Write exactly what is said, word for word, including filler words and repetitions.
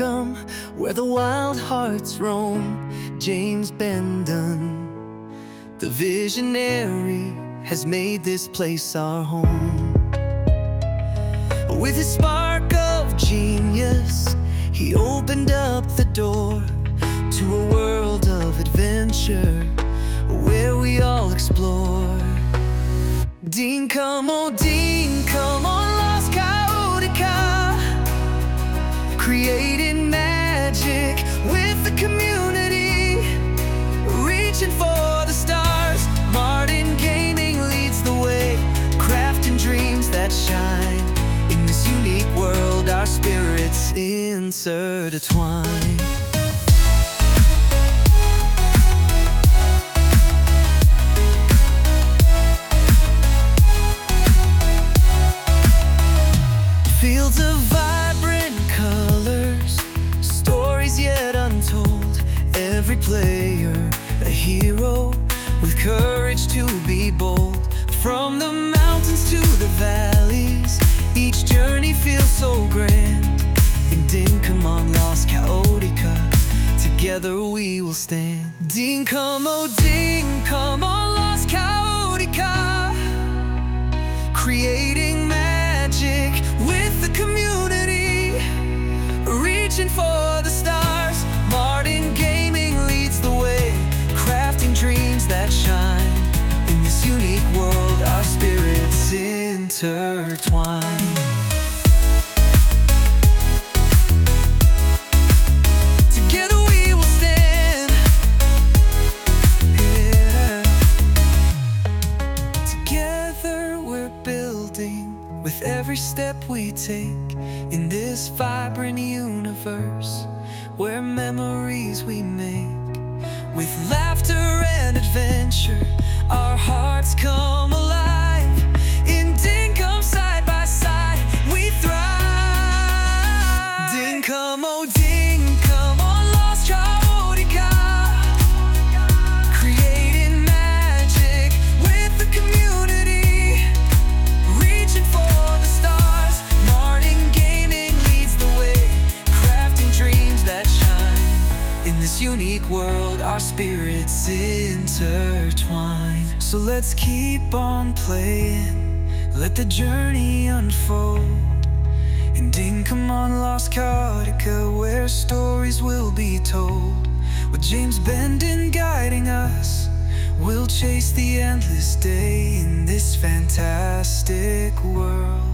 Dinkum, where the wild hearts roam. James Bendon, the visionary, has made this place our home. With his spark of genius, he opened up the door to a world of adventure where we all explore. Dinkum, oh Dinkum, on Los Cahotica, creating magic with the community, reaching for the stars. Martin Gaming leads the way, crafting dreams that shine. In this unique world, our spirits intertwine. Fields of vibrant colors, stories yet untold. Every player a hero with courage to be bold. From the mountains to the valleys, each journey feels so grand. In Dinkum on Los Cahotica, together we will stand. Dinkum, oh Dinkum, on Los Cahotica, creating magic with the community, reaching for the stars. Martin Gaming leads the way, crafting dreams that shine. In this unique world, our spirits intertwine. Together we will stand, yeah. Together we're building with every step we take in this vibrant universe where memories we make. With laughter and adventure, our hearts come alive. In Dinkum, side by side, we thrive. Dinkum, oh Dinkum, on Los Cahotica, creating magic with the community, reaching for the stars. Martin Gaming leads the way, crafting dreams that shine. In this unique world, our spirits intertwine. So let's keep on playing, let the journey unfold. In Dinkum on Los Cahotica, where stories will be told. With James Bendon guiding us, we'll chase the endless day in this fantastic world.